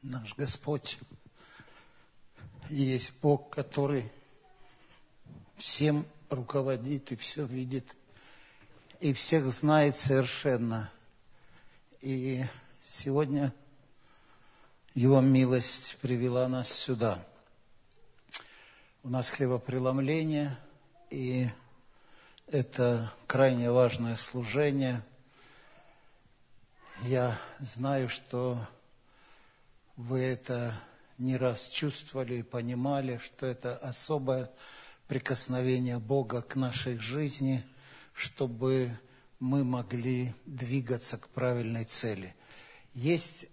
Наш Господь есть Бог, который всем руководит и все видит, и всех знает совершенно. И сегодня Его милость привела нас сюда. У нас хлебопреломление, и это крайне важное служение. Я знаю, что вы это не раз чувствовали и понимали, что это особое прикосновение Бога к нашей жизни, чтобы мы могли двигаться к правильной цели. Есть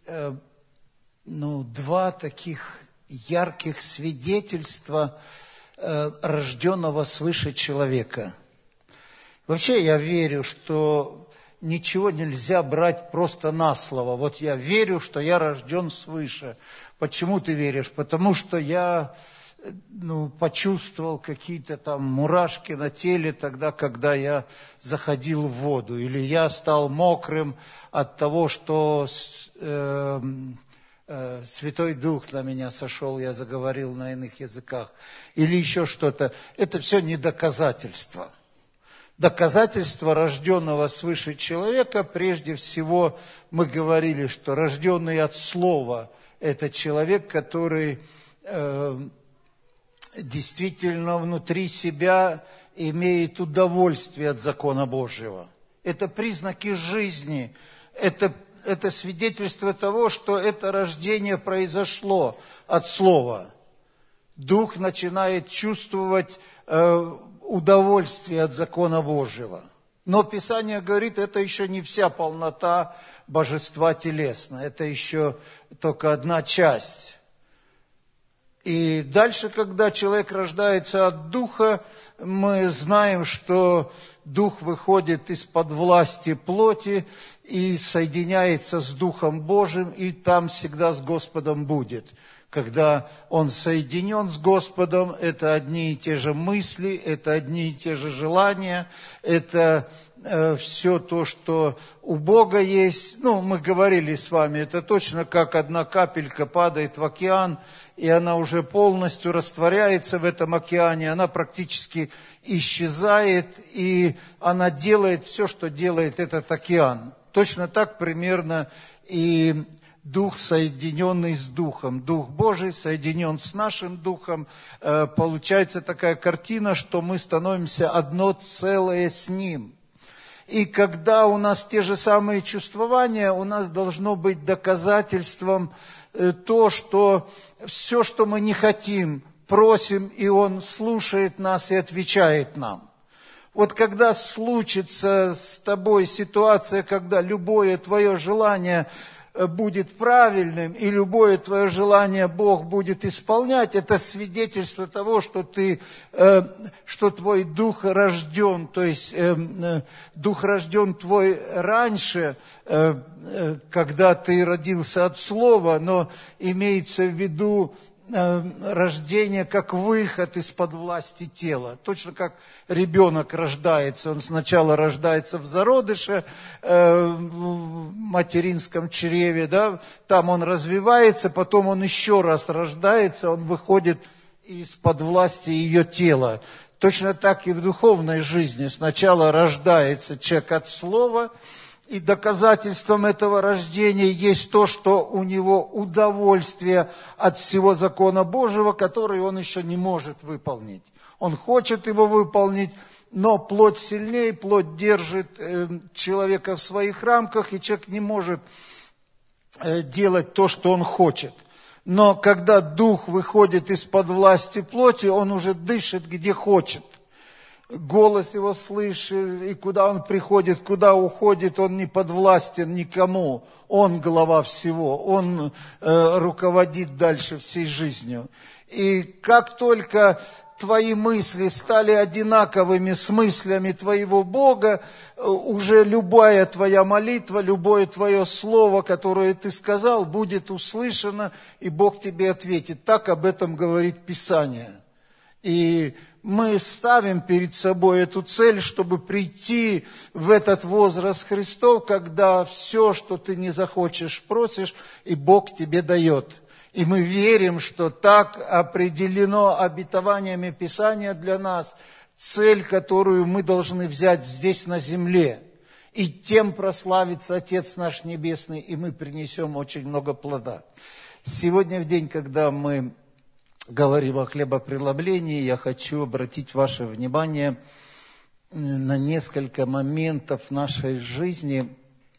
два таких ярких свидетельства рожденного свыше человека. Вообще я верю, что ничего нельзя брать просто на слово. Вот я верю, что я рожден свыше. Почему ты веришь? Потому что я почувствовал какие-то там мурашки на теле тогда, когда я заходил в воду. Или я стал мокрым от того, что Святой Дух на меня сошел, я заговорил на иных языках. Или еще что-то. Это все не доказательство. Доказательство рожденного свыше человека, прежде всего, мы говорили, что рожденный от Слова – это человек, который действительно внутри себя имеет удовольствие от закона Божьего. Это признаки жизни, это свидетельство того, что это рождение произошло от Слова. Дух начинает чувствовать удовольствие от закона Божьего. Но Писание говорит, это еще не вся полнота божества телесного. Это еще только одна часть. И дальше, когда человек рождается от Духа, мы знаем, что Дух выходит из-под власти плоти и соединяется с Духом Божиим, и там всегда с Господом будет. Когда он соединен с Господом, это одни и те же мысли, это одни и те же желания, это все то, что у Бога есть. Мы говорили с вами, это точно как одна капелька падает в океан, и она уже полностью растворяется в этом океане, она практически исчезает, и она делает все, что делает этот океан. Точно так примерно и Дух, соединенный с Духом. Дух Божий соединен с нашим Духом. Получается такая картина, что мы становимся одно целое с Ним. И когда у нас те же самые чувствования, у нас должно быть доказательством то, что все, что мы не хотим, просим, и Он слушает нас и отвечает нам. Вот когда случится с тобой ситуация, когда любое твое желание будет правильным, и любое твое желание Бог будет исполнять, это свидетельство того, что твой дух рожден, то есть дух рожден твой раньше, когда ты родился от Слова, но имеется в виду рождение как выход из-под власти тела. Точно как ребенок рождается. Он сначала рождается в зародыше, в материнском чреве, да? Там он развивается, потом он еще раз рождается, он выходит из-под власти ее тела. Точно так и в духовной жизни. Сначала рождается человек от Слова, и доказательством этого рождения есть то, что у него удовольствие от всего закона Божьего, который он еще не может выполнить. Он хочет его выполнить, но плоть сильнее, плоть держит человека в своих рамках, и человек не может делать то, что он хочет. Но когда дух выходит из-под власти плоти, он уже дышит, где хочет. Голос его слышит, и куда он приходит, куда уходит, он не подвластен никому. Он глава всего, он руководит дальше всей жизнью. И как только твои мысли стали одинаковыми с мыслями твоего Бога, уже любая твоя молитва, любое твое слово, которое ты сказал, будет услышано, и Бог тебе ответит. Так об этом говорит Писание. И мы ставим перед собой эту цель, чтобы прийти в этот возраст Христов, когда все, что ты не захочешь, просишь, и Бог тебе дает. И мы верим, что так определено обетованиями Писания для нас, цель, которую мы должны взять здесь на земле. И тем прославится Отец наш Небесный, и мы принесем очень много плода. Сегодня в день, когда мы говорим о хлебопреломлении, я хочу обратить ваше внимание на несколько моментов нашей жизни.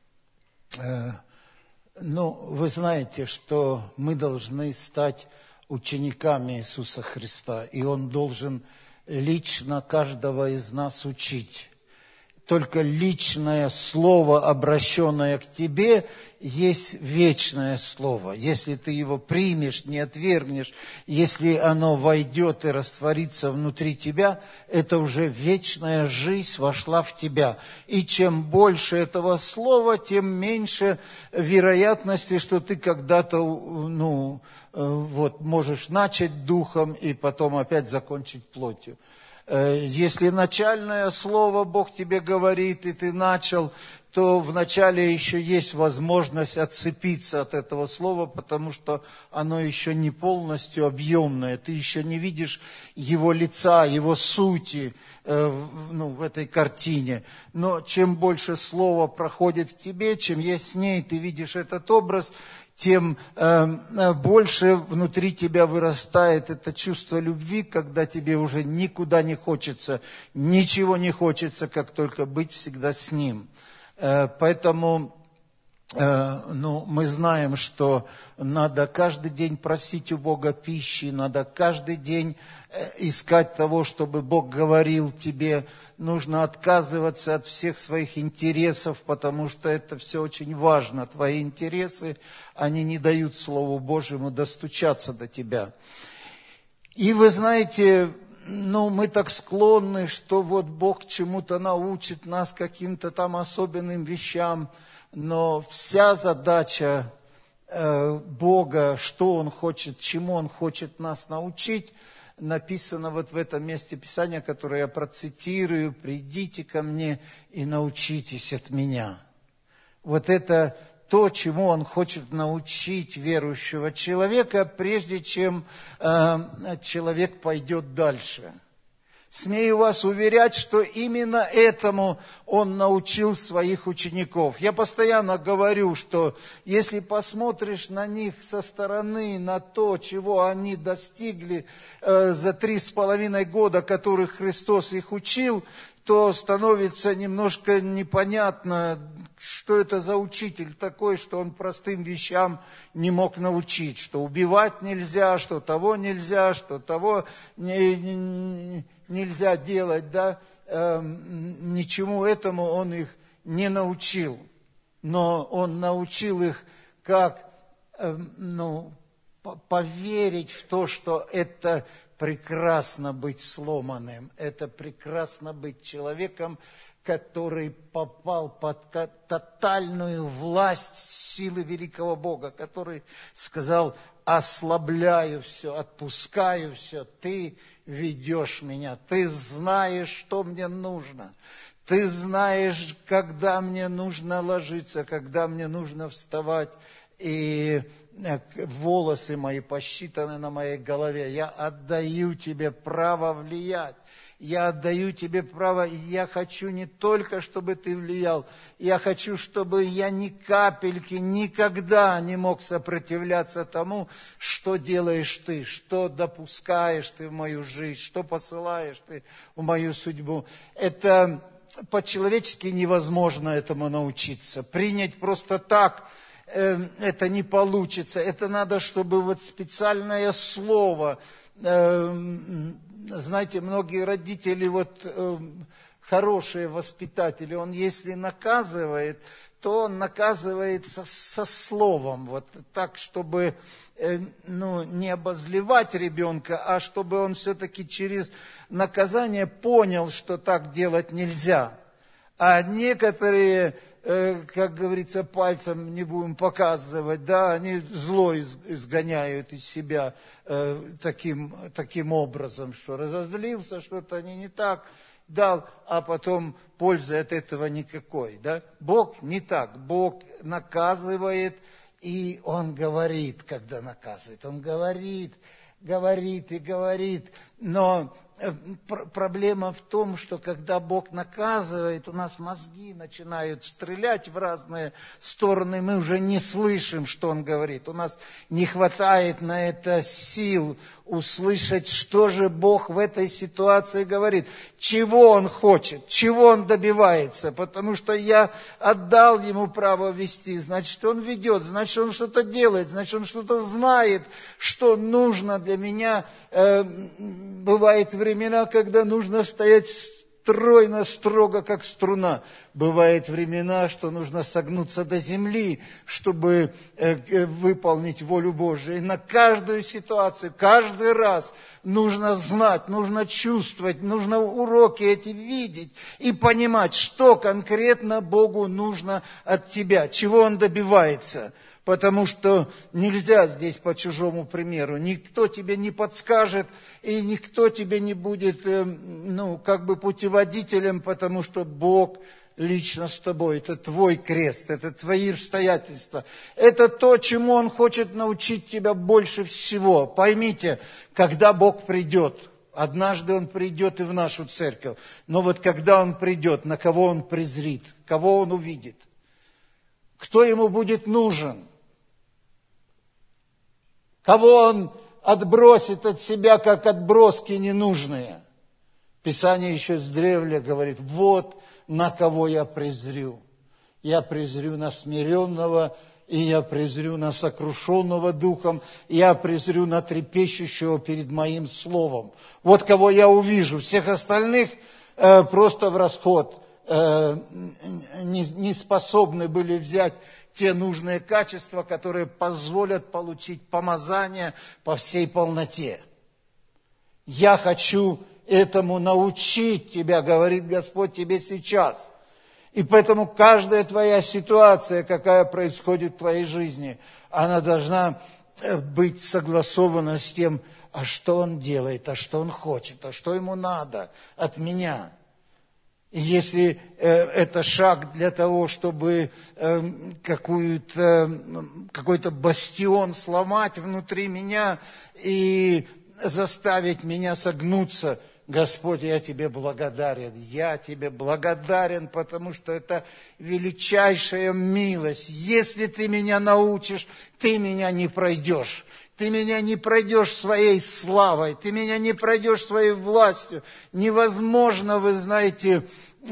Вы знаете, что мы должны стать учениками Иисуса Христа, и Он должен лично каждого из нас учить. Только личное слово, обращенное к тебе, есть вечное слово. Если ты его примешь, не отвергнешь, если оно войдет и растворится внутри тебя, это уже вечная жизнь вошла в тебя. И чем больше этого слова, тем меньше вероятности, что ты когда-то, можешь начать духом и потом опять закончить плотью. Если начальное слово Бог тебе говорит, и ты начал, то вначале еще есть возможность отцепиться от этого слова, потому что оно еще не полностью объемное. Ты еще не видишь его лица, его сути в этой картине. Но чем больше слова проходит в тебе, чем яснее ты видишь этот образ, тем больше внутри тебя вырастает это чувство любви, когда тебе уже никуда не хочется, ничего не хочется, как только быть всегда с Ним. Поэтому мы знаем, что надо каждый день просить у Бога пищи, надо каждый день искать того, чтобы Бог говорил тебе. Нужно отказываться от всех своих интересов, потому что это все очень важно. Твои интересы, они не дают Слову Божьему достучаться до тебя. И вы знаете, мы так склонны, что вот Бог чему-то научит нас, каким-то там особенным вещам. Но вся задача Бога, что Он хочет, чему Он хочет нас научить, написано вот в этом месте Писания, которое я процитирую: «Придите ко мне и научитесь от меня». Вот это то, чему Он хочет научить верующего человека, прежде чем человек пойдет дальше. Смею вас уверять, что именно этому Он научил своих учеников. Я постоянно говорю, что если посмотришь на них со стороны, на то, чего они достигли за 3,5 года, которых Христос их учил, то становится немножко непонятно, что это за учитель такой, что он простым вещам не мог научить, что убивать нельзя, что того нельзя, что того нельзя делать, да, ничему этому он их не научил. Но он научил их, как, поверить в то, что это прекрасно быть сломанным, это прекрасно быть человеком, который попал под тотальную власть силы великого Бога, который сказал: ослабляю все, отпускаю все, ты ведешь меня, ты знаешь, что мне нужно, ты знаешь, когда мне нужно ложиться, когда мне нужно вставать, и волосы мои посчитаны на моей голове. Я отдаю тебе право влиять. Я отдаю тебе право, и я хочу не только, чтобы ты влиял, я хочу, чтобы я ни капельки никогда не мог сопротивляться тому, что делаешь ты, что допускаешь ты в мою жизнь, что посылаешь ты в мою судьбу. Это по-человечески невозможно этому научиться. Принять просто так это не получится. Это надо, чтобы вот специальное слово. Знаете, многие родители, хорошие воспитатели, он если наказывает, то он наказывается со словом. Вот так, чтобы не обозлевать ребенка, а чтобы он все-таки через наказание понял, что так делать нельзя. А некоторые как говорится, пальцем не будем показывать, да, они зло изгоняют из себя таким образом, что разозлился, что-то не так дал, а потом пользы от этого никакой, да. Бог не так, Бог наказывает, и Он говорит, когда наказывает, Он говорит и говорит, но проблема в том, что когда Бог наказывает, у нас мозги начинают стрелять в разные стороны, мы уже не слышим, что Он говорит. У нас не хватает на это сил услышать, что же Бог в этой ситуации говорит, чего Он хочет, чего Он добивается, потому что я отдал Ему право вести, значит, Он ведет, значит, Он что-то делает, значит, Он что-то знает, что нужно для меня. Бывают времена, когда нужно стоять стройно, строго, как струна. Бывают времена, что нужно согнуться до земли, чтобы выполнить волю Божию. И на каждую ситуацию, каждый раз нужно знать, нужно чувствовать, нужно уроки эти видеть и понимать, что конкретно Богу нужно от тебя, чего Он добивается. Потому что нельзя здесь по чужому примеру. Никто тебе не подскажет, и никто тебе не будет, путеводителем, потому что Бог лично с тобой. Это твой крест, это твои обстоятельства. Это то, чему Он хочет научить тебя больше всего. Поймите, когда Бог придет, однажды Он придет и в нашу церковь, но вот когда Он придет, на кого Он презрит, кого Он увидит, кто Ему будет нужен, кого Он отбросит от себя, как отброски ненужные. Писание еще с древля говорит, вот на кого я презрю. Я презрю на смиренного, и я презрю на сокрушенного духом, и я презрю на трепещущего перед моим словом. Вот кого я увижу. Всех остальных просто в расход не способны были взять те нужные качества, которые позволят получить помазание по всей полноте. Я хочу этому научить тебя, говорит Господь тебе сейчас. И поэтому каждая твоя ситуация, какая происходит в твоей жизни, она должна быть согласована с тем, а что Он делает, а что Он хочет, а что Ему надо от меня. И если это шаг для того, чтобы какой-то бастион сломать внутри меня и заставить меня согнуться, Господь, я Тебе благодарен. Я Тебе благодарен, потому что это величайшая милость. Если Ты меня научишь, Ты меня не пройдешь. Ты меня не пройдешь своей славой, ты меня не пройдешь своей властью. Невозможно, вы знаете,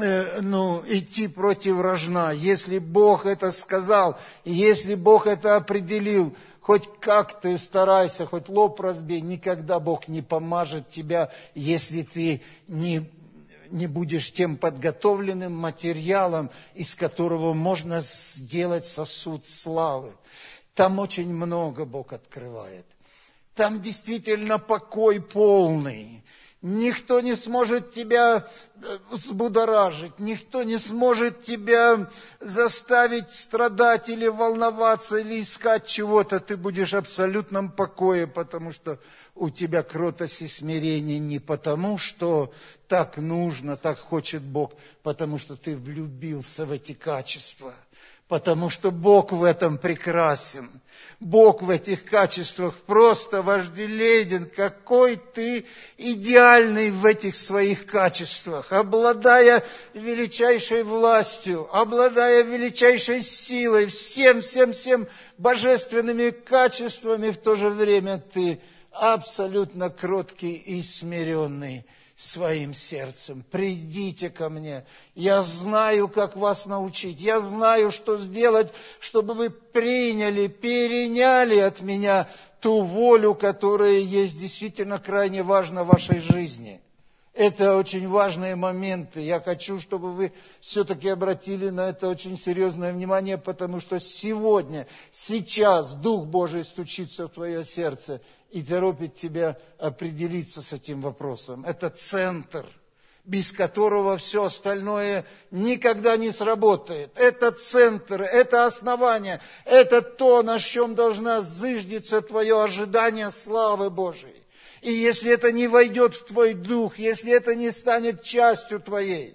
идти против рожна. Если Бог это сказал, если Бог это определил, хоть как ты старайся, хоть лоб разбей, никогда Бог не помажет тебя, если ты не будешь тем подготовленным материалом, из которого можно сделать сосуд славы. Там очень много Бог открывает. Там действительно покой полный. Никто не сможет тебя взбудоражить, никто не сможет тебя заставить страдать или волноваться, или искать чего-то. Ты будешь в абсолютном покое, потому что у тебя кротость и смирение не потому, что так нужно, так хочет Бог, потому что ты влюбился в эти качества. Потому что Бог в этом прекрасен. Бог в этих качествах просто вожделенен. Какой ты идеальный в этих своих качествах. Обладая величайшей властью, обладая величайшей силой, всем божественными качествами, в то же время ты абсолютно кроткий и смиренный своим сердцем. Придите ко мне. Я знаю, как вас научить. Я знаю, что сделать, чтобы вы приняли, переняли от меня ту волю, которая есть действительно крайне важна в вашей жизни. Это очень важные моменты. Я хочу, чтобы вы все-таки обратили на это очень серьезное внимание, потому что сегодня, сейчас Дух Божий стучится в твое сердце и торопит тебя определиться с этим вопросом. Это центр. без которого все остальное никогда не сработает. Это центр, это основание, это то, на чем должна зыждиться твое ожидание славы Божией. И если это не войдет в твой дух, если это не станет частью твоей,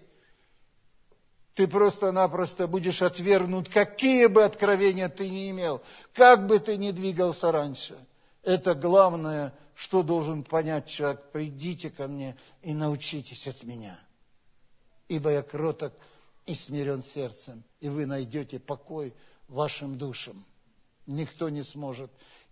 ты просто-напросто будешь отвергнут, какие бы откровения ты ни имел, как бы ты ни двигался раньше. Это главное, что должен понять человек. Придите ко мне и научитесь от меня, ибо я кроток и смирен сердцем, и вы найдете покой вашим душам. Никто не сможет,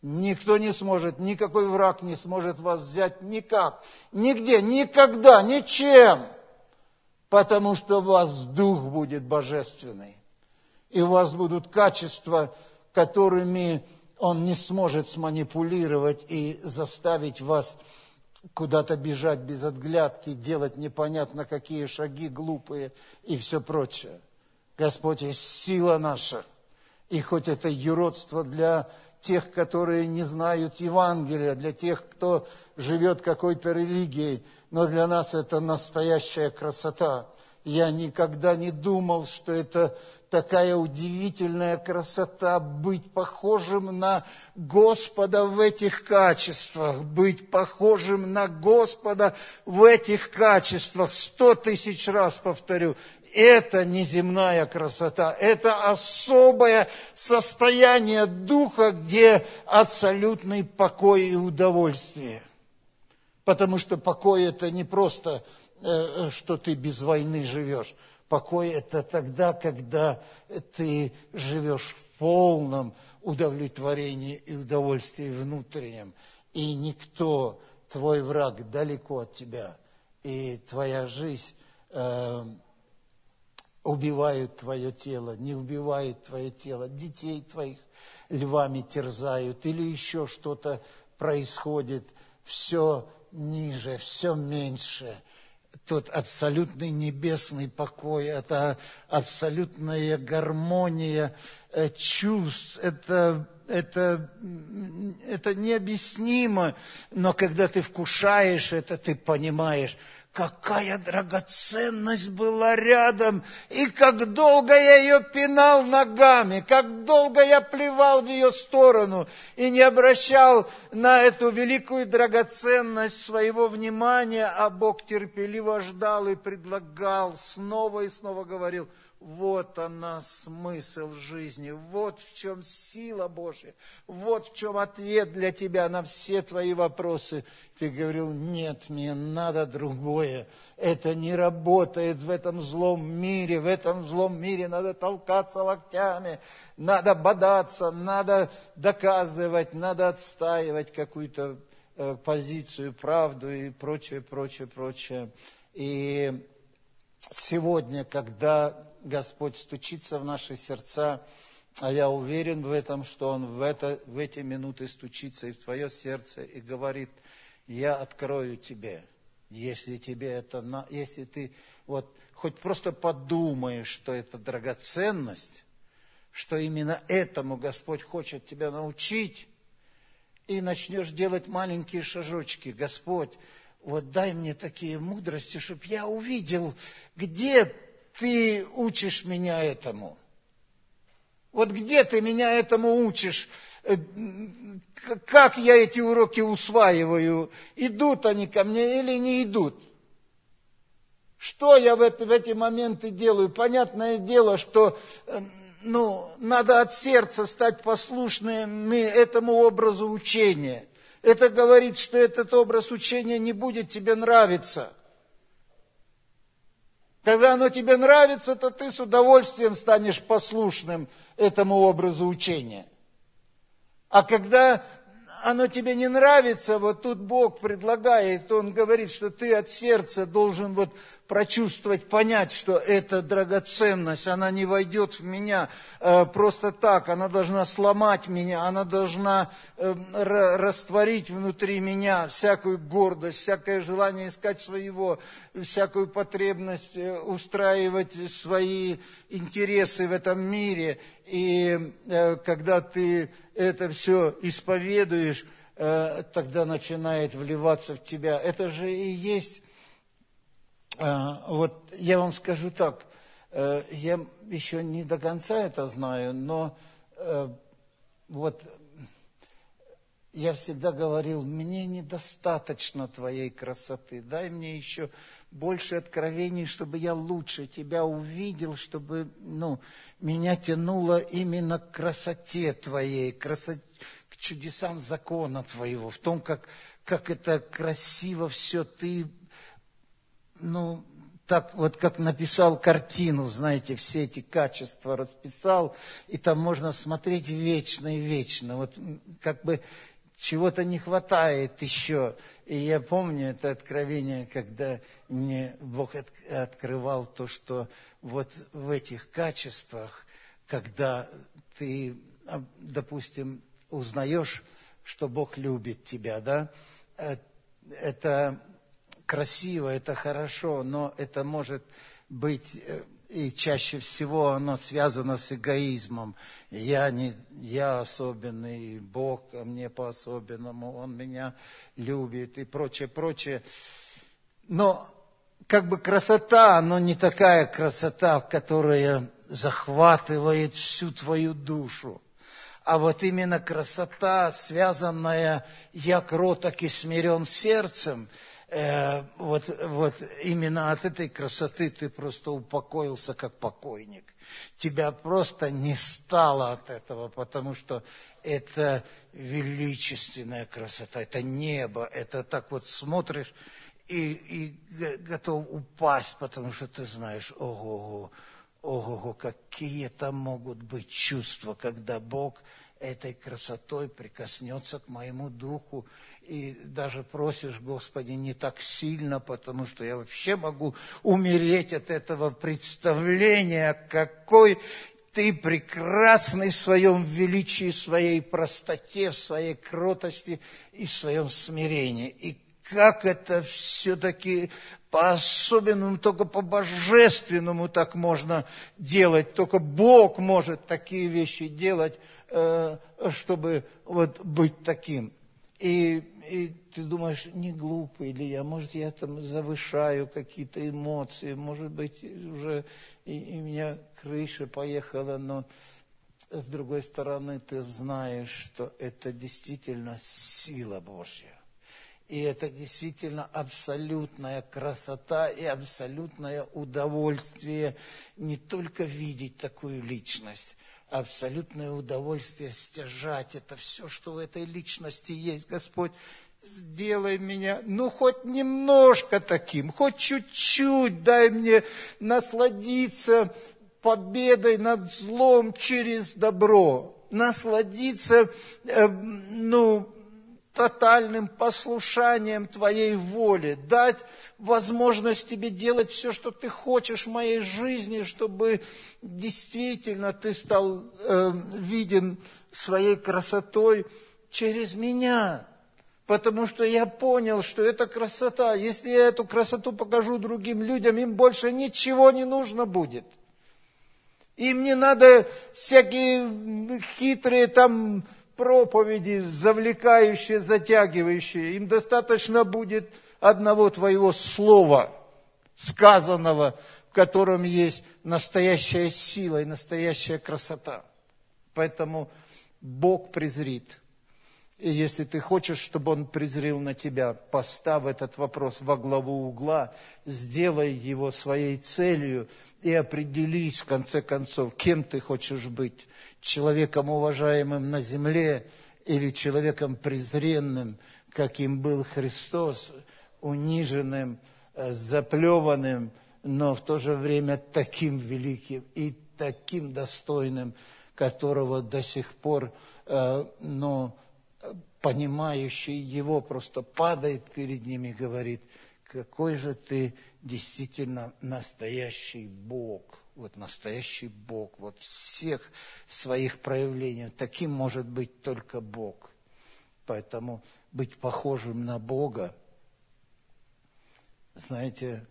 никакой враг не сможет вас взять никак, нигде, никогда, ничем. Потому что у вас дух будет божественный. И у вас будут качества, которыми он не сможет сманипулировать и заставить вас куда-то бежать без отглядки, делать непонятно какие шаги глупые и все прочее. Господь, есть сила наша. И хоть это юродство для тех, которые не знают Евангелия, для тех, кто живет какой-то религией, но для нас это настоящая красота. Я никогда не думал, что это такая удивительная красота, быть похожим на Господа в этих качествах, быть похожим на Господа в этих качествах. 100 000 раз повторю, это неземная красота, это особое состояние духа, где абсолютный покой и удовольствие. Потому что покой – это не просто, что ты без войны живешь. Покой – это тогда, когда ты живешь в полном удовлетворении и удовольствии внутреннем. И никто, твой враг, далеко от тебя. И твоя жизнь убивает твое тело, не убивает твое тело. Детей твоих львами терзают или еще что-то происходит. Все ниже, все меньше. Тот абсолютный небесный покой, это абсолютная гармония чувств, это необъяснимо, но когда ты вкушаешь это, ты понимаешь, какая драгоценность была рядом, и как долго я ее пинал ногами, как долго я плевал в ее сторону и не обращал на эту великую драгоценность своего внимания, а Бог терпеливо ждал и предлагал, снова и снова говорил: вот она, смысл жизни, вот в чем сила Божья, вот в чем ответ для тебя на все твои вопросы. Ты говорил: нет, мне надо другое, это не работает в этом злом мире надо толкаться локтями, надо бодаться, надо доказывать, надо отстаивать какую-то позицию, правду и прочее. И сегодня, когда Господь стучится в наши сердца, а я уверен в этом, что Он в эти минуты стучится и в твое сердце и говорит: я открою тебе, если ты вот хоть просто подумаешь, что это драгоценность, что именно этому Господь хочет тебя научить, и начнешь делать маленькие шажочки. Господь, вот дай мне такие мудрости, чтобы я увидел, где ты учишь меня этому. Вот где ты меня этому учишь? Как я эти уроки усваиваю? Идут они ко мне или не идут? Что я в эти моменты делаю? Понятное дело, что надо от сердца стать послушными этому образу учения. Это говорит, что этот образ учения не будет тебе нравиться. Когда оно тебе нравится, то ты с удовольствием станешь послушным этому образу учения. А когда оно тебе не нравится, вот тут Бог предлагает, Он говорит, что ты от сердца должен вот прочувствовать, понять, что эта драгоценность, она не войдет в меня просто так, она должна сломать меня, она должна растворить внутри меня всякую гордость, всякое желание искать своего, всякую потребность устраивать свои интересы в этом мире. И когда ты это все исповедуешь, тогда начинает вливаться в тебя. Это же и есть Вот я вам скажу так, я еще не до конца это знаю, но вот я всегда говорил, мне недостаточно твоей красоты, дай мне еще больше откровений, чтобы я лучше тебя увидел, чтобы меня тянуло именно к красоте твоей, к чудесам закона твоего, в том, как это красиво все ты, так вот как написал картину, знаете, все эти качества расписал, и там можно смотреть вечно и вечно, вот как бы чего-то не хватает еще. И я помню это откровение, когда мне Бог открывал то, что вот в этих качествах, когда ты, допустим, узнаешь, что Бог любит тебя, да, это красиво, это хорошо, но это может быть, и чаще всего оно связано с эгоизмом. Я особенный, Бог ко мне по-особенному, Он меня любит и прочее, прочее. Но как бы красота, но не такая красота, которая захватывает всю твою душу. А вот именно красота, связанная «я кроток и смирен сердцем», вот именно от этой красоты ты просто упокоился, как покойник. Тебя просто не стало от этого, потому что это величественная красота, это небо, это так вот смотришь и готов упасть, потому что ты знаешь, ого, какие там могут быть чувства, когда Бог этой красотой прикоснется к моему духу. И даже просишь, Господи, не так сильно, потому что я вообще могу умереть от этого представления, какой ты прекрасный в своем величии, в своей простоте, в своей кротости и в своем смирении. И как это все-таки по-особенному, только по-божественному так можно делать. Только Бог может такие вещи делать, чтобы вот быть таким. И ты думаешь, не глупый ли я, может, я там завышаю какие-то эмоции, может быть, уже и меня крыша поехала, но с другой стороны ты знаешь, что это действительно сила Божья. И это действительно абсолютная красота и абсолютное удовольствие не только видеть такую личность, а абсолютное удовольствие стяжать это все, что в этой личности есть. Господь, сделай меня, хоть немножко таким, хоть чуть-чуть, дай мне насладиться победой над злом через добро, насладиться, тотальным послушанием Твоей воле, дать возможность Тебе делать все, что Ты хочешь в моей жизни, чтобы действительно Ты стал виден своей красотой через меня. Потому что я понял, что эта красота, если я эту красоту покажу другим людям, им больше ничего не нужно будет. Им не надо всякие хитрые там проповеди, завлекающие, затягивающие. Им достаточно будет одного твоего слова, сказанного, в котором есть настоящая сила и настоящая красота. Поэтому Бог презрит. И если ты хочешь, чтобы Он презрел на тебя, поставь этот вопрос во главу угла, сделай его своей целью и определись, в конце концов, кем ты хочешь быть. Человеком, уважаемым на земле, или человеком презренным, каким был Христос, униженным, заплеванным, но в то же время таким великим и таким достойным, которого до сих пор, понимающий его просто падает перед ним и говорит, какой же ты действительно настоящий Бог. Вот настоящий Бог во всех своих проявлениях. Таким может быть только Бог. Поэтому быть похожим на Бога, знаете,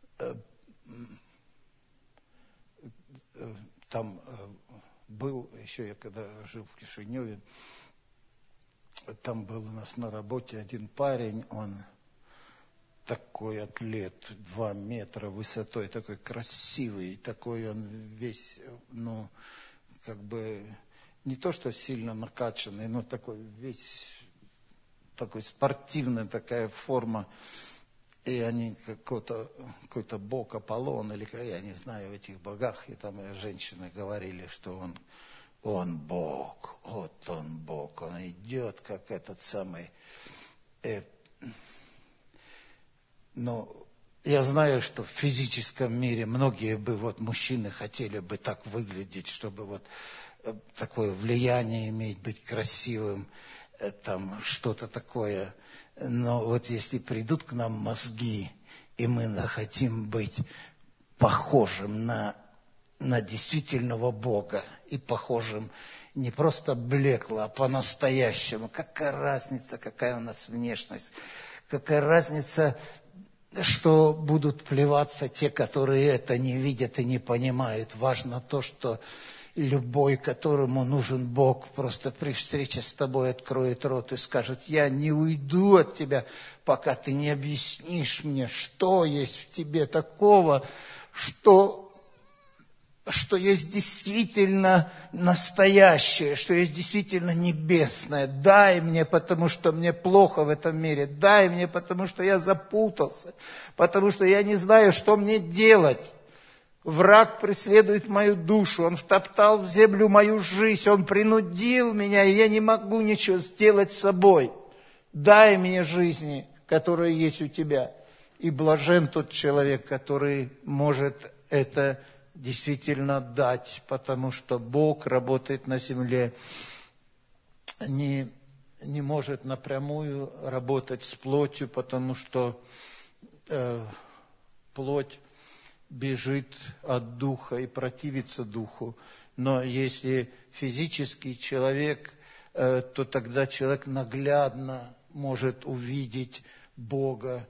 там был, еще я когда жил в Кишиневе, там был у нас на работе один парень, он такой атлет, 2 метра высотой, такой красивый, такой он весь, ну, как бы, не то что сильно накачанный, но такой весь, такой спортивная такая форма. И они какой-то бог Аполлон, или я не знаю, в этих богах, и там женщины говорили, что он Бог, вот он Бог, он идет, как этот самый. Но я знаю, что в физическом мире многие бы, вот мужчины хотели бы так выглядеть, чтобы вот такое влияние иметь, быть красивым, там что-то такое. Но вот если придут к нам мозги, и мы захотим быть похожим на действительного Бога, и похожим не просто блекло, а по-настоящему, какая разница, какая у нас внешность, какая разница, что будут плеваться те, которые это не видят и не понимают. Важно то, что любой, которому нужен Бог, просто при встрече с тобой откроет рот и скажет: я не уйду от тебя, пока ты не объяснишь мне, что есть в тебе такого, что есть действительно настоящее, что есть действительно небесное. Дай мне, потому что мне плохо в этом мире. Дай мне, потому что я запутался, потому что я не знаю, что мне делать. Враг преследует мою душу, он втоптал в землю мою жизнь, он принудил меня, и я не могу ничего сделать с собой. Дай мне жизни, которая есть у тебя. И блажен тот человек, который может это действительно дать, потому что Бог работает на земле, не может напрямую работать с плотью, потому что плоть бежит от духа и противится духу. Но если физический человек, то тогда человек наглядно может увидеть Бога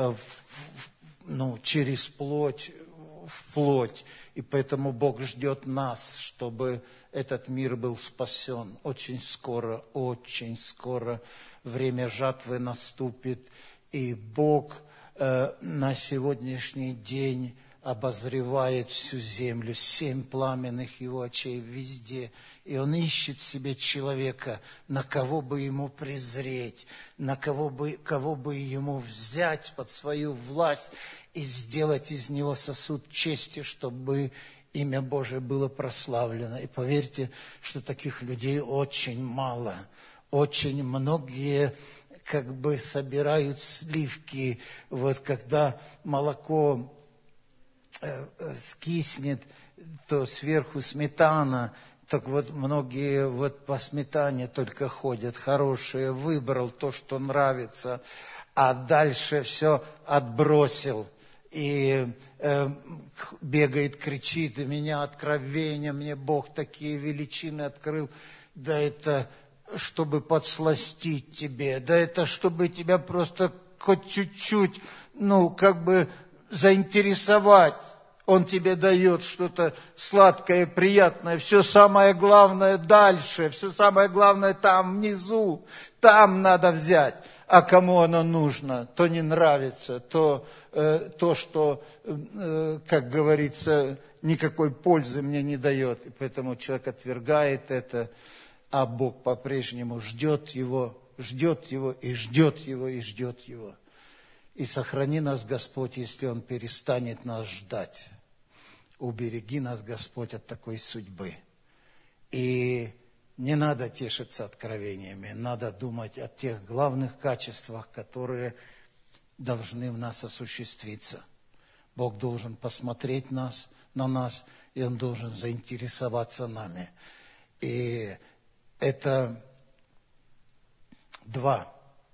через плоть в плоть. И поэтому Бог ждет нас, чтобы этот мир был спасен. Очень скоро время жатвы наступит. И Бог на сегодняшний день обозревает всю землю, 7 пламенных его очей везде. И он ищет себе человека, на кого бы ему презреть, на кого бы ему взять под свою власть и сделать из него сосуд чести, чтобы имя Божие было прославлено. И поверьте, что таких людей очень мало. Очень многие как бы собирают сливки. Вот когда молоко скиснет, то сверху сметана. Так вот, многие вот по сметане только ходят, хорошие, выбрал то, что нравится, а дальше все отбросил. И бегает, кричит: и меня откровение, мне Бог такие величины открыл. Да это чтобы подсластить тебе, да это чтобы тебя просто хоть чуть-чуть, заинтересовать. Он тебе дает что-то сладкое, приятное. Все самое главное дальше, все самое главное там внизу. Там надо взять. А кому оно нужно, то не нравится, то, что, как говорится, никакой пользы мне не дает. И поэтому человек отвергает это, а Бог по-прежнему ждет его, и ждет его, и ждет его. И сохрани нас, Господь, если Он перестанет нас ждать. Убереги нас, Господь, от такой судьбы. И не надо тешиться откровениями, надо думать о тех главных качествах, которые должны в нас осуществиться. Бог должен посмотреть на нас, и Он должен заинтересоваться нами. И это 2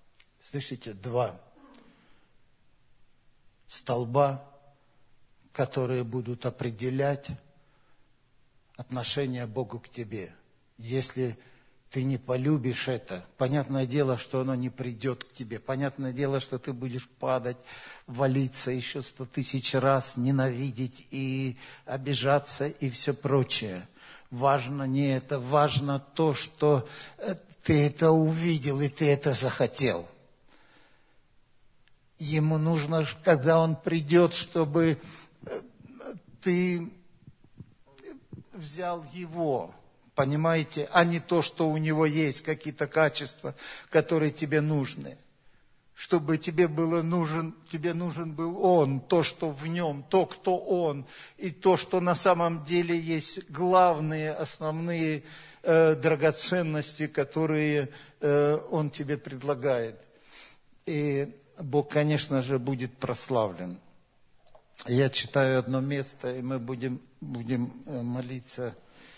столба, которые будут определять отношение Богу к тебе. Если ты не полюбишь это, понятное дело, что оно не придет к тебе. Понятное дело, что ты будешь падать, валиться еще 100 000 раз, ненавидеть и обижаться и все прочее. Важно не это, важно то, что ты это увидел и ты это захотел. Ему нужно, когда Он придет, чтобы ты взял Его, понимаете, а не то, что у Него есть, какие-то качества, которые тебе нужны. Чтобы тебе нужен был Он, то, что в Нем, то, кто Он, и то, что на самом деле есть главные, основные драгоценности, которые Он тебе предлагает. И Бог, конечно же, будет прославлен. Я читаю одно место, и мы будем молиться.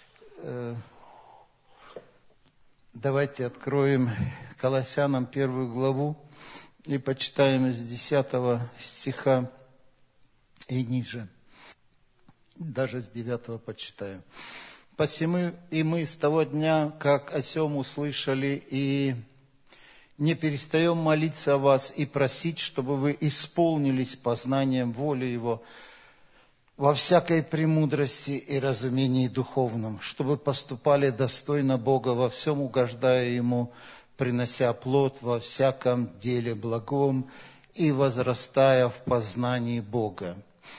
Давайте откроем Колоссянам 1 главу и почитаем с 10 стиха и ниже. Даже с 9 почитаю. «Посему и мы с того дня, как о сем услышали, и не перестаем молиться о вас и просить, чтобы вы исполнились познанием воли Его во всякой премудрости и разумении духовном, чтобы поступали достойно Бога, во всем угождая Ему, принося плод во всяком деле благом и возрастая в познании Бога».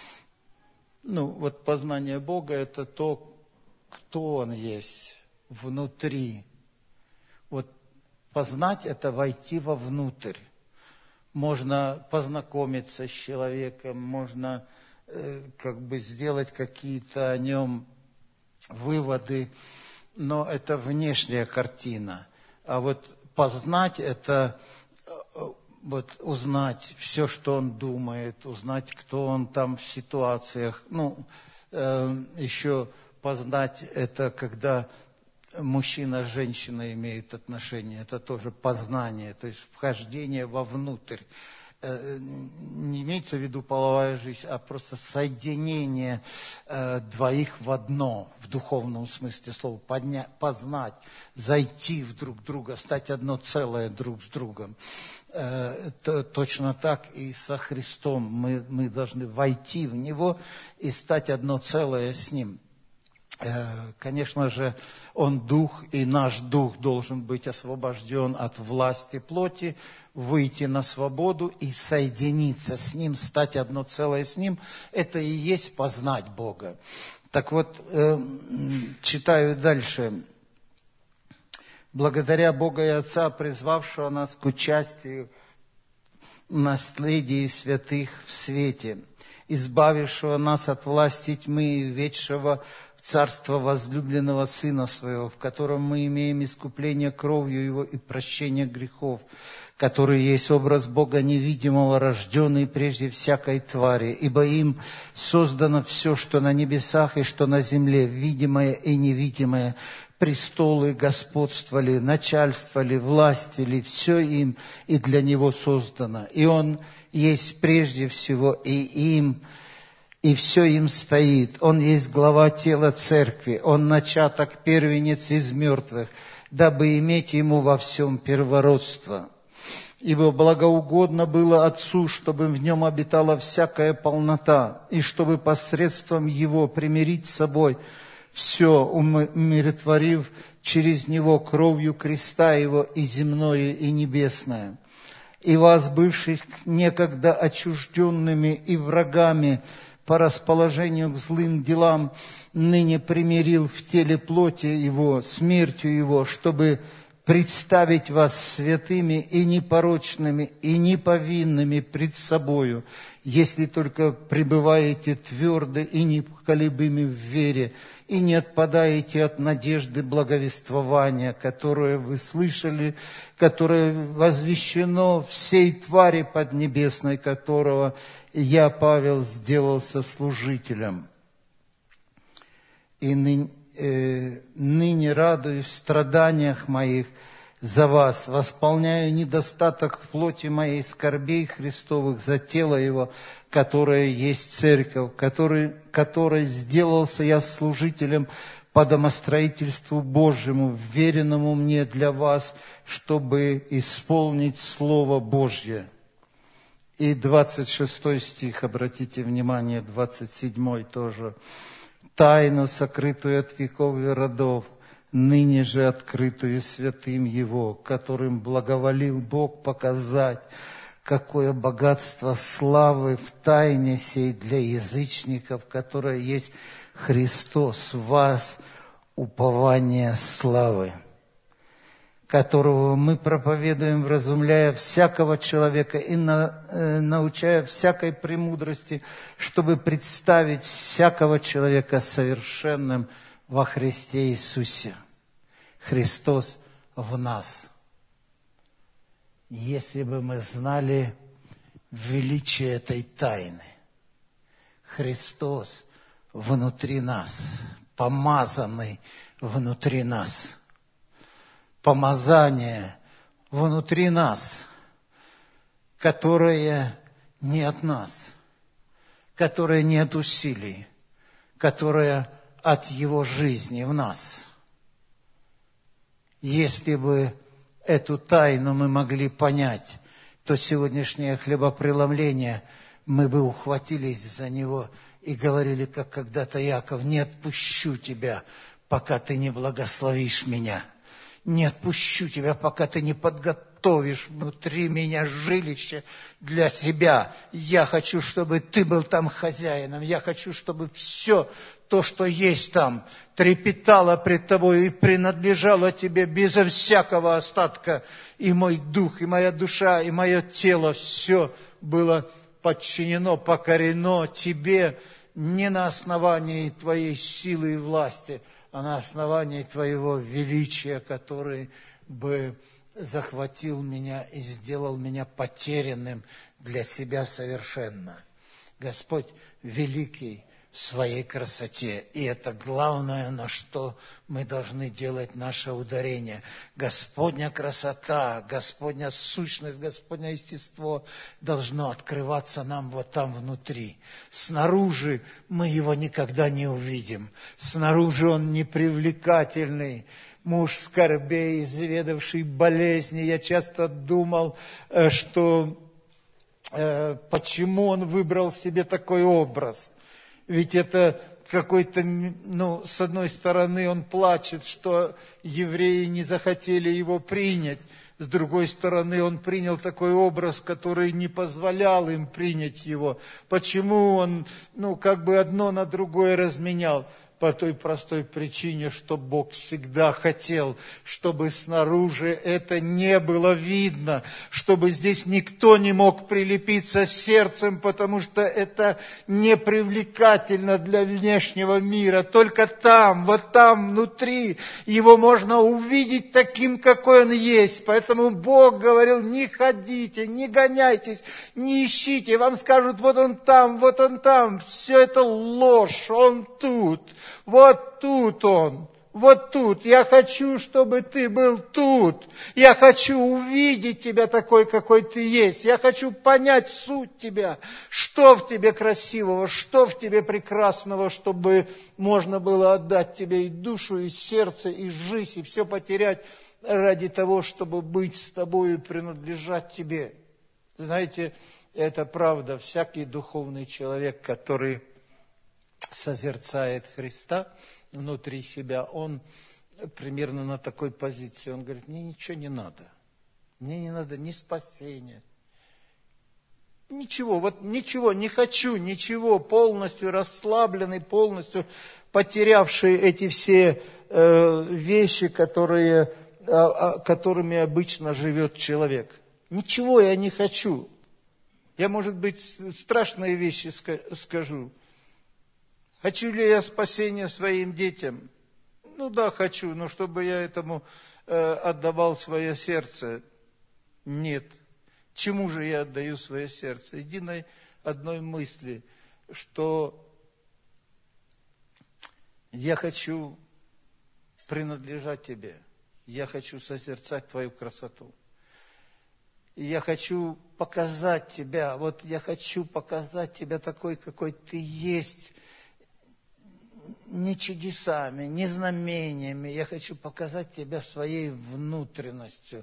Вот познание Бога – это то, кто Он есть внутри. Вот познать – это войти вовнутрь. Можно познакомиться с человеком, можно сделать какие-то о нем выводы, но это внешняя картина. А вот познать – это узнать все, что он думает, узнать, кто он там в ситуациях. Еще познать – это когда мужчина с женщиной имеет отношения, это тоже познание, то есть вхождение вовнутрь. Не имеется в виду половая жизнь, а просто соединение двоих в одно, в духовном смысле слова, познать, зайти в друг друга, стать одно целое друг с другом. Точно так и со Христом. Мы должны войти в Него и стать одно целое с Ним. Конечно же, Он дух, и наш дух должен быть освобожден от власти плоти, выйти на свободу и соединиться с Ним, стать одно целое с Ним. Это и есть познать Бога. Так вот, читаю дальше. «Благодаря Бога и Отца, призвавшего нас к участию в наследии святых в свете, избавившего нас от власти тьмы и ведшего Царство возлюбленного Сына Своего, в котором мы имеем искупление кровью Его и прощение грехов, который есть образ Бога невидимого, рожденный прежде всякой твари, ибо им создано все, что на небесах и что на земле, видимое и невидимое, престолы господствовали, начальствовали, властили, все им и для Него создано. И Он есть прежде всего и им, и все им стоит. Он есть глава тела церкви, Он начаток, первенец из мертвых, дабы иметь Ему во всем первородство. Ибо благоугодно было Отцу, чтобы в Нем обитала всякая полнота, и чтобы посредством Его примирить с собой все, умиротворив через Него кровью креста Его и земное, и небесное. И вас, бывших некогда отчужденными и врагами по расположению к злым делам, ныне примирил в теле плоти Его, смертью Его, чтобы представить вас святыми и непорочными, и неповинными пред собою, если только пребываете твердо и непоколебимы в вере, и не отпадаете от надежды благовествования, которое вы слышали, которое возвещено всей твари поднебесной, которого я, Павел, сделался служителем. И ныне радуюсь в страданиях моих за вас, восполняю недостаток в плоти моей скорбей Христовых за тело Его, которое есть церковь, которой сделался я служителем по домостроительству Божьему, вверенному мне для вас, чтобы исполнить Слово Божье». И 26 стих, обратите внимание, 27 тоже. «Тайну, сокрытую от веков и родов, ныне же открытую святым Его, которым благоволил Бог показать, какое богатство славы в тайне сей для язычников, которая есть Христос в вас, упование славы, которого мы проповедуем, вразумляя всякого человека и научая всякой премудрости, чтобы представить всякого человека совершенным во Христе Иисусе. Христос в нас. Если бы мы знали величие этой тайны, Христос внутри нас, помазанный внутри нас, помазание внутри нас, которое не от нас, которое не от усилий, которое от Его жизни в нас. Если бы эту тайну мы могли понять, то сегодняшнее хлебопреломление мы бы ухватились за него и говорили, как когда-то Иаков: не отпущу тебя, пока ты не благословишь меня. Не отпущу тебя, пока ты не подготовишь внутри меня жилище для себя. Я хочу, чтобы ты был там хозяином. Я хочу, чтобы все то, что есть там, трепетало пред тобой и принадлежало тебе безо всякого остатка. И мой дух, и моя душа, и мое тело, все было подчинено, покорено тебе не на основании твоей силы и власти, а на основании твоего величия, который бы захватил меня и сделал меня потерянным для себя совершенно. Господь великий в своей красоте, и это главное, на что мы должны делать наше ударение. Господня красота, Господня сущность, Господня естество должно открываться нам вот там внутри. Снаружи мы его никогда не увидим. Снаружи он непривлекательный. Муж скорбей, изведавший болезни. Я часто думал, что почему он выбрал себе такой образ. Ведь это какой-то, с одной стороны, он плачет, что евреи не захотели его принять. С другой стороны, он принял такой образ, который не позволял им принять его. Почему он, одно на другое разменял? По той простой причине, что Бог всегда хотел, чтобы снаружи это не было видно, чтобы здесь никто не мог прилепиться сердцем, потому что это непривлекательно для внешнего мира. Только там, вот там, внутри, его можно увидеть таким, какой он есть. Поэтому Бог говорил: не ходите, не гоняйтесь, не ищите. Вам скажут: вот он там, вот он там. Все это ложь, он тут. Вот тут он, вот тут. Я хочу, чтобы ты был тут. Я хочу увидеть тебя такой, какой ты есть. Я хочу понять суть тебя, что в тебе красивого, что в тебе прекрасного, чтобы можно было отдать тебе и душу, и сердце, и жизнь, и все потерять ради того, чтобы быть с тобой и принадлежать тебе. Знаете, это правда. Всякий духовный человек, который созерцает Христа внутри себя, он примерно на такой позиции. Он говорит: мне ничего не надо. Мне не надо ни спасения. Ничего, ничего, не хочу, ничего. Полностью расслабленный, полностью потерявший эти все вещи, которыми обычно живет человек. Ничего я не хочу. Я, может быть, страшные вещи скажу. Хочу ли я спасения своим детям? Да, хочу, но чтобы я этому отдавал свое сердце? Нет. Чему же я отдаю свое сердце? Единой одной мысли, что я хочу принадлежать тебе. Я хочу созерцать твою красоту. И я хочу показать тебя, я хочу показать тебя такой, какой ты есть. Не чудесами, не знамениями. Я хочу показать тебя своей внутренностью,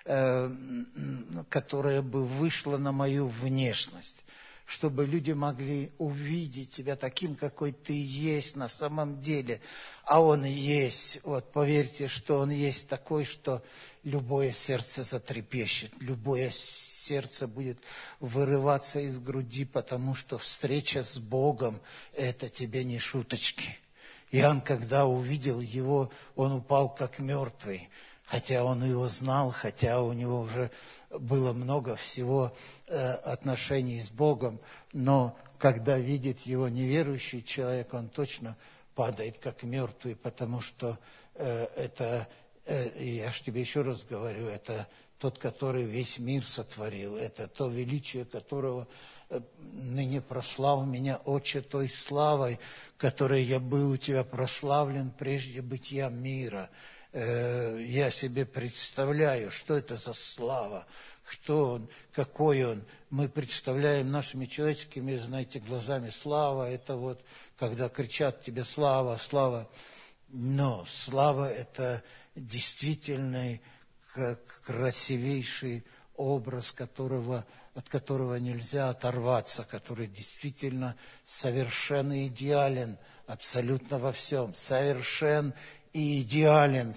которая бы вышла на мою внешность, чтобы люди могли увидеть тебя таким, какой ты есть на самом деле. А он есть. Поверьте, что он есть такой, что любое сердце затрепещет, любое сердце сердце будет вырываться из груди, потому что встреча с Богом – это тебе не шуточки. Иоанн, когда увидел его, он упал как мертвый, хотя он его знал, хотя у него уже было много всего отношений с Богом, но когда видит его неверующий человек, он точно падает как мертвый, потому что я же тебе еще раз говорю, это тот, который весь мир сотворил, это то величие, которого ныне прослав меня, Отче, той славой, которой я был у тебя прославлен прежде бытия мира. Я себе представляю, что это за слава, кто он, какой он. Мы представляем нашими человеческими, знаете, глазами слава. Это вот, когда кричат тебе слава, слава. Но слава – это действительный, красивейший образ, от которого нельзя оторваться, который действительно совершенно идеален абсолютно во всем. Совершен и идеален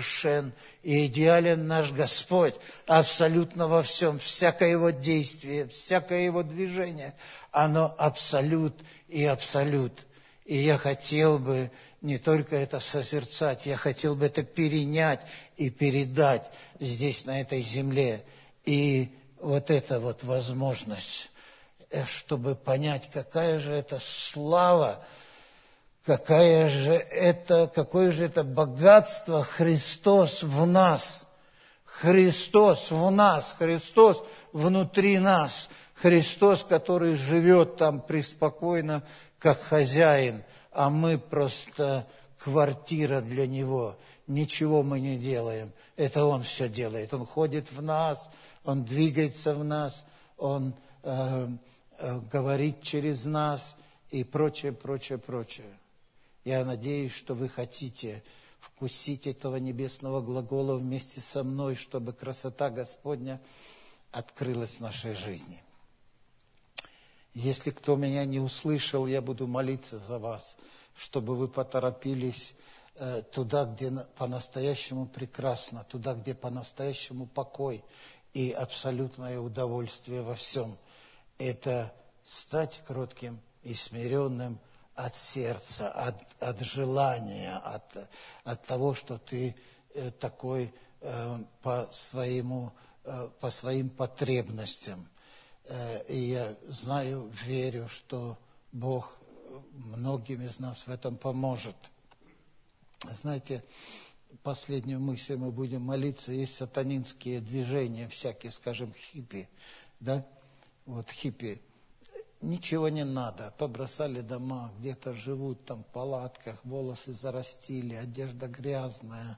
наш Господь абсолютно во всем. Всякое Его действие, всякое Его движение, оно абсолют и абсолют. И я хотел бы не только это созерцать, я хотел бы это перенять и передать здесь, на этой земле. И вот эта вот возможность, чтобы понять, какая же это слава, какое же это богатство Христос в нас. Христос в нас, Христос внутри нас. Христос, который живет там преспокойно, как хозяин, а мы просто квартира для Него. Ничего мы не делаем. Это Он все делает. Он ходит в нас, Он двигается в нас, Он говорит через нас и прочее, прочее, прочее. Я надеюсь, что вы хотите вкусить этого небесного глагола вместе со мной, чтобы красота Господня открылась в нашей жизни. Если кто меня не услышал, я буду молиться за вас, чтобы вы поторопились туда, где по-настоящему прекрасно, туда, где по-настоящему покой и абсолютное удовольствие во всем. Это стать кротким и смиренным от сердца, от желания, от того, что ты такой по своим потребностям. И я знаю, верю, что Бог многим из нас в этом поможет. Знаете, последнюю мысль мы будем молиться. Есть сатанинские движения всякие, скажем, хиппи, да? Вот хиппи. Ничего не надо. Побросали дома, где-то живут там в палатках, волосы зарастили, одежда грязная.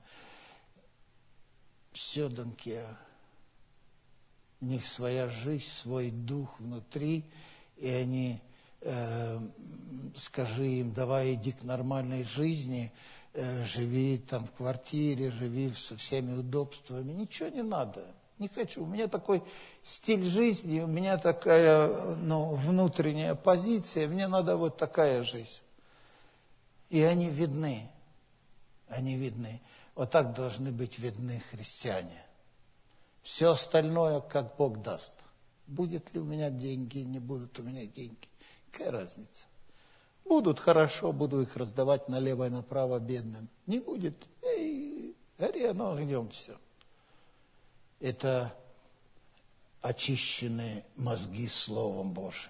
Все донке. У них своя жизнь, свой дух внутри, и они, скажи им, давай иди к нормальной жизни, живи там в квартире, живи со всеми удобствами. Ничего не надо. Не хочу. У меня такой стиль жизни, у меня такая внутренняя позиция, мне надо вот такая жизнь. И они видны. Они видны. Вот так должны быть видны христиане. Все остальное, как Бог даст. Будет ли у меня деньги, не будут у меня деньги. Какая разница? Будут хорошо, буду их раздавать налево и направо бедным. Не будет. Гори оно огнем все. Это очищенные мозги Словом Божьим,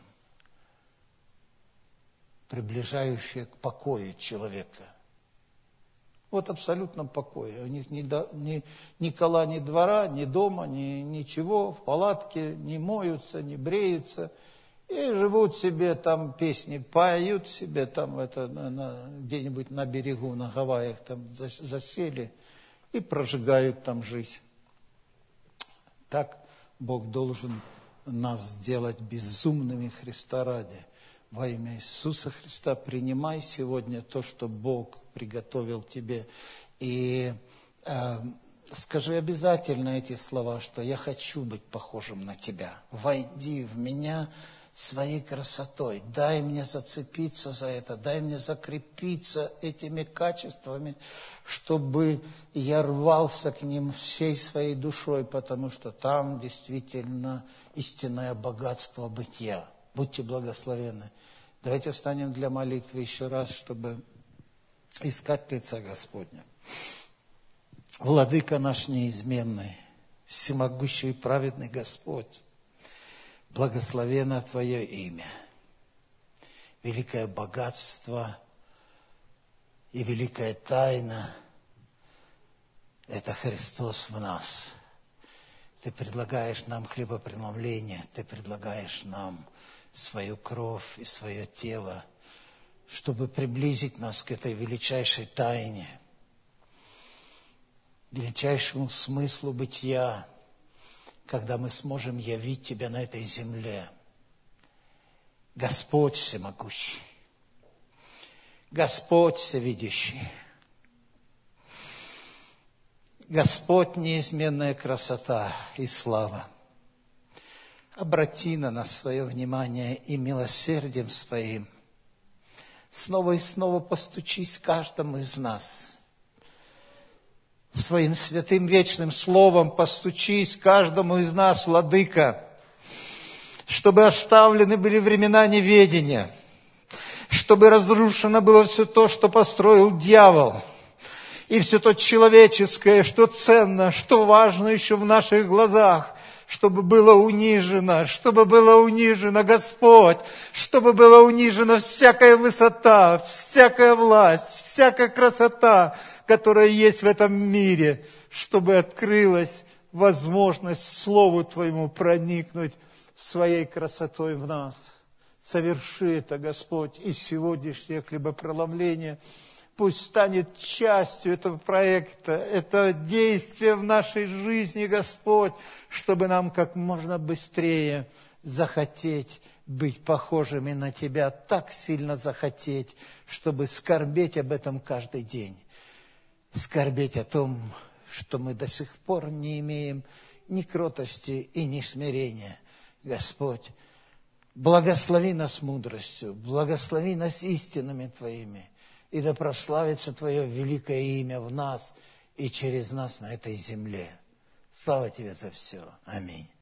приближающие к покою человека. Вот абсолютном покое. У них ни кола, ни двора, ни дома, ничего, в палатке, не моются, не бреются. И живут себе, там песни поют себе, там где-нибудь на берегу, на Гавайях там засели и прожигают там жизнь. Так Бог должен нас сделать безумными Христа ради. Во имя Иисуса Христа принимай сегодня то, что Бог приготовил тебе. И скажи обязательно эти слова, что я хочу быть похожим на тебя. Войди в меня, своей красотой. Дай мне зацепиться за это, дай мне закрепиться этими качествами, чтобы я рвался к ним всей своей душой, потому что там действительно истинное богатство бытия. Будьте благословенны. Давайте встанем для молитвы еще раз, чтобы искать лица Господня. Владыка наш неизменный, всемогущий и праведный Господь, благословенно Твое имя. Великое богатство и великая тайна – это Христос в нас. Ты предлагаешь нам хлебопреломление, Ты предлагаешь нам свою кровь и свое тело, чтобы приблизить нас к этой величайшей тайне, величайшему смыслу бытия, когда мы сможем явить Тебя на этой земле. Господь всемогущий, Господь всевидящий, Господь неизменная красота и слава. Обрати на нас свое внимание и милосердием своим. Снова и снова постучись каждому из нас. Своим святым вечным словом постучись каждому из нас, Владыка, чтобы оставлены были времена неведения, чтобы разрушено было все то, что построил дьявол, и все то человеческое, что ценно, что важно еще в наших глазах, чтобы было унижено Господь, чтобы была унижена всякая высота, всякая власть, всякая красота, которая есть в этом мире, чтобы открылась возможность Слову Твоему проникнуть своей красотой в нас. Соверши это, Господь, и сегодняшнее хлебопреломление пусть станет частью этого проекта, это действие в нашей жизни, Господь, чтобы нам как можно быстрее захотеть быть похожими на Тебя, так сильно захотеть, чтобы скорбеть об этом каждый день. Скорбеть о том, что мы до сих пор не имеем ни кротости и ни смирения. Господь, благослови нас мудростью, благослови нас истинами Твоими, и да прославится Твое великое имя в нас и через нас на этой земле. Слава Тебе за все. Аминь.